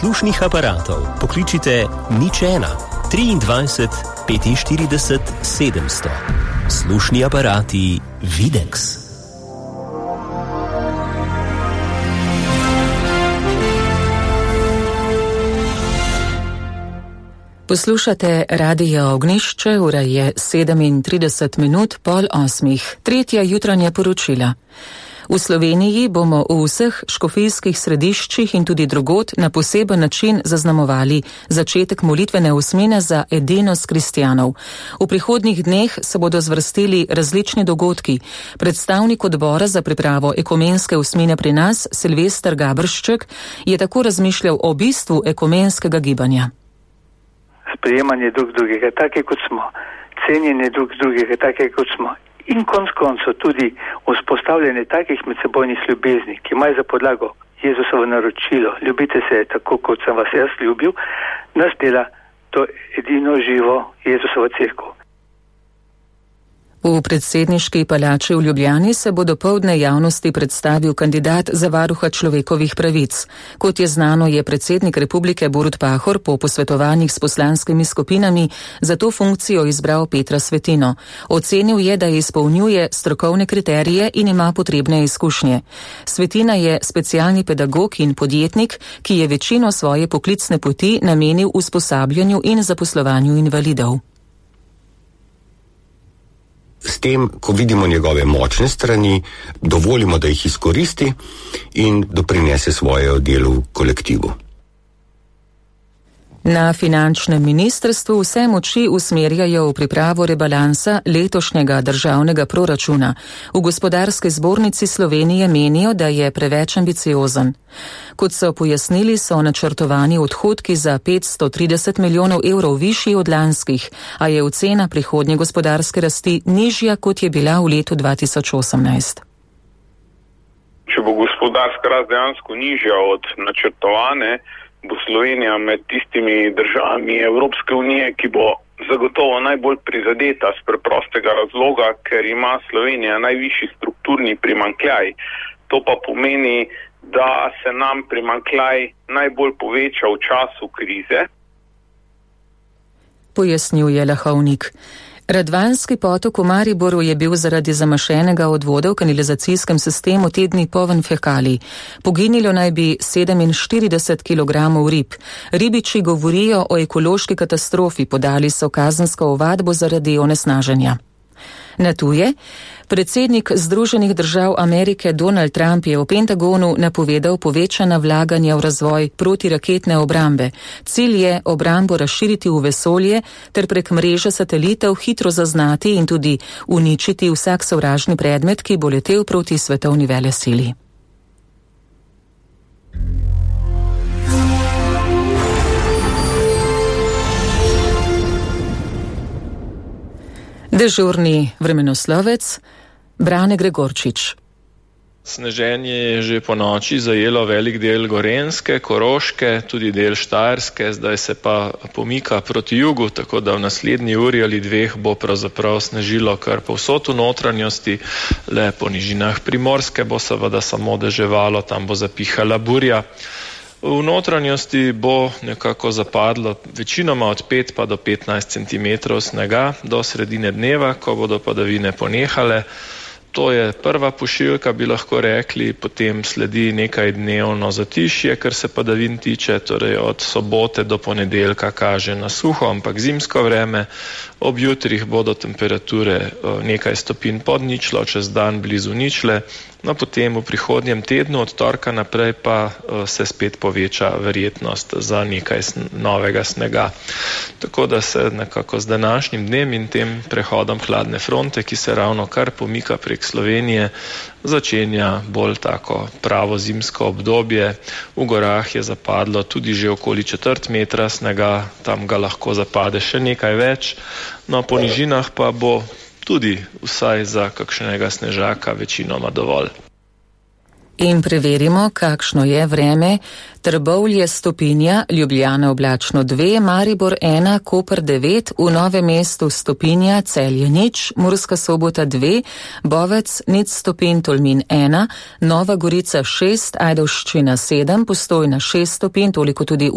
slušnih aparatov pokličite 01 23 45 700. Slušni aparati Videx. Poslušate Radio Ognjišče, ura je 37:08. Tretja jutranja poročila. V Sloveniji bomo v vseh škofijskih središčih in tudi drugod na poseben način zaznamovali začetek molitvene osmine za edinost kristjanov. V prihodnjih dneh se bodo zvrstili različni dogodki. Predstavnik odbora za pripravo ekumenske osmine pri nas, Silvester Gabršček, je tako razmišljal o bistvu ekumenskega gibanja. Sprejemanje drug drugega, take kot smo, cenjenje drug drugega, take kot smo in konec tudi vzpostavljanje takih medsebojnih ljubezni, ki imajo za podlago Jezusovo naročilo, ljubite se tako, kot sem vas jaz ljubil, nas dela to edino živo Jezusovo cerkev. V predsedniški palači v Ljubljani se bo dopoldne javnosti predstavil kandidat za varuha človekovih pravic. Kot je znano, je predsednik republike Borut Pahor po posvetovanjih s poslanskimi skupinami za to funkcijo izbral Petra Svetino. Ocenil je, da izpolnjuje strokovne kriterije in ima potrebne izkušnje. Svetina je specialni pedagog in podjetnik, ki je večino svoje poklicne poti namenil usposabljanju in zaposlovanju invalidov. S tem, ko vidimo njegove močne strani, dovolimo, da jih izkoristi in doprinese svoje delo v kolektivu. Na finančnem ministrstvu vse moči usmerjajo v pripravo rebalansa letošnjega državnega proračuna. V Gospodarski zbornici Slovenije menijo, da je preveč ambiciozen. Kot so pojasnili, so načrtovani odhodki za 530 milijonov evrov višji od lanskih, a je ocena prihodnje gospodarske rasti nižja, kot je bila v letu 2018. Če bo gospodarska rast dejansko nižja od načrtovane, bo Slovenija med tistimi državami Evropske unije, ki bo zagotovo najbolj prizadeta z preprostega razloga, ker ima Slovenija najvišji strukturni primanjkljaj. To pa pomeni, da se nam primanjkljaj najbolj poveča v času krize. Pojasnjuje Lahovnik. Radvanski potok v Mariboru je bil zaradi zamašenega odvoda v kanalizacijskem sistemu te dni poln fekalij. Poginilo naj bi 47 kg rib. Ribiči govorijo o ekološki katastrofi, podali so kazensko ovadbo zaradi onesnaženja. Na tuje, predsednik Združenih držav Amerike Donald Trump je v Pentagonu napovedal povečana vlaganja v razvoj protiraketne obrambe. Cilj je obrambo razširiti v vesolje ter prek mreže satelitev hitro zaznati in tudi uničiti vsak sovražni predmet, ki bo letel proti svetovni velesili. Dežurni vremenoslovec Brane Gregorčič. Sneženje je že po noči zajelo velik del Gorenjske, Koroške, tudi del Štajerske, zdaj se pa pomika proti jugu, tako da v naslednji uri ali dveh bo pravzaprav snežilo kar povsod v notranjosti, le po nižinah Primorske bo seveda samo deževalo, tam bo zapihala burja. V notranjosti bo nekako zapadlo večinoma od 5 pa do 15 cm snega do sredine dneva, ko bodo padavine ponehale. To je prva pošiljka, bi lahko rekli, potem sledi nekaj dnevno zatišje, kar se padavin tiče, torej od sobote do ponedeljka kaže na suho, ampak zimsko vreme. Ob jutrih bodo temperature nekaj stopinj pod ničlo, čez dan blizu ničle. No, potem v prihodnjem tednu od torka naprej pa se spet poveča verjetnost za nekaj novega snega. Tako da se nekako z današnjim dnem in tem prehodom hladne fronte, ki se ravno kar pomika prek Slovenije, začenja bolj tako pravo zimsko obdobje. V gorah je zapadlo tudi že okoli 4 metra snega, tam ga lahko zapade še nekaj več. No, po nižinah pa bo tudi vsaj za kakšnega snežaka večinoma dovolj. In preverimo, kakšno je vreme. Trbovlje stopinja, Ljubljana oblačno 2, Maribor 1, Koper 9, v Novem mestu stopinja, Celje 0, Murska Sobota 2, Bovec 0 stopinj, Tolmin 1, Nova Gorica 6, Ajdovščina 7, Postojna 6 stopinj, toliko tudi